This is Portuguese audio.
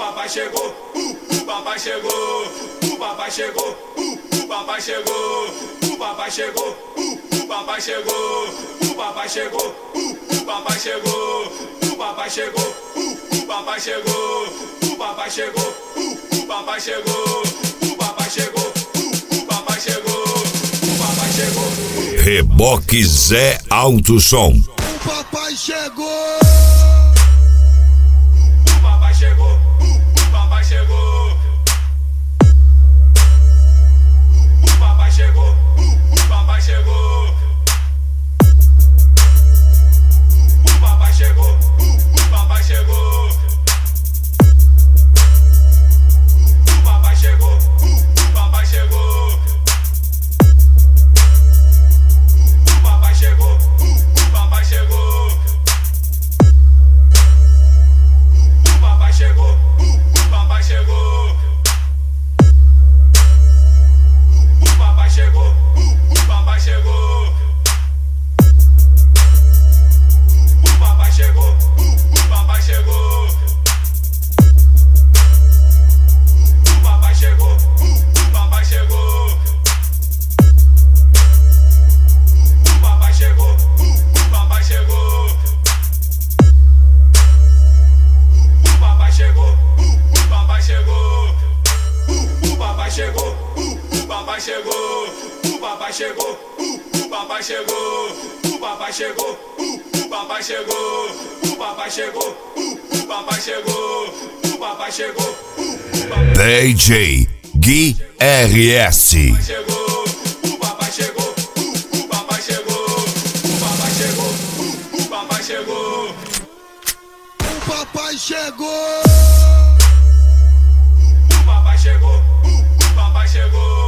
papai chegou, o papai chegou, o papai chegou, o papai chegou, o papai chegou, o papai chegou, o papai chegou, o papai chegou, o papai chegou, o papai chegou, o papai chegou, o papai chegou, o papai chegou, o papai chegou, o papai chegou. Reboque Zé Alto Som. O papai chegou. O papai chegou, o papai chegou. O papai chegou, o papai chegou. O papai chegou, o papai chegou. O papai chegou, o papai chegou. O papai chegou, o papai chegou. O papai chegou, o papai chegou. O papai chegou, o papai chegou. O papai chegou, o papai chegou. O papai chegou, o papai chegou. O papai chegou, o papai chegou. O papai chegou, o papai chegou. O papai chegou, o papai chegou. O papai chegou, o papai chegou. O papai chegou, o papai chegou. O papai chegou, o papai chegou. O papai chegou, DJ Gui RS. chegou. O papai chegou, o papai chegou. O papai chegou, o papai chegou. O papai chegou. O papai chegou, o papai chegou.